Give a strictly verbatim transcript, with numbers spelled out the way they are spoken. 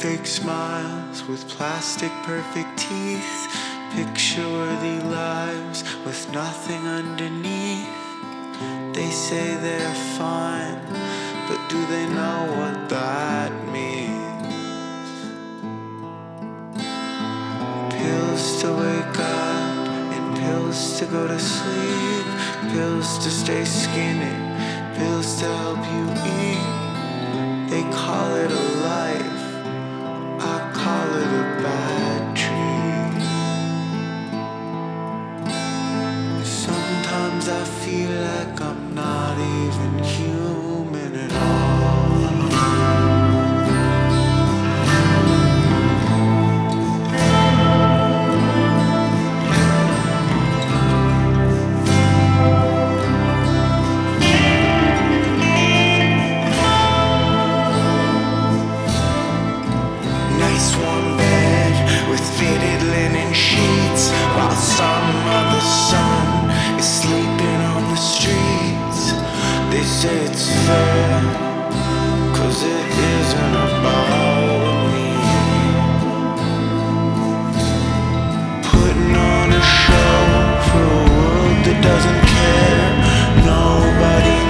Fake smiles with plastic perfect teeth, picture-worthy lives with nothing underneath. They say they're fine, but do they know what that means? Pills to wake up and pills to go to sleep, pills to stay skinny, pills to help you eat. They call it a life, I call it a bad dream. Sometimes I feel like I'm not even human at all. Nice warm bed with fitted linen sheets, while some other son is sleeping on the streets. They say it's fair, cause it isn't about me. Putting on a show for a world that doesn't care. Nobody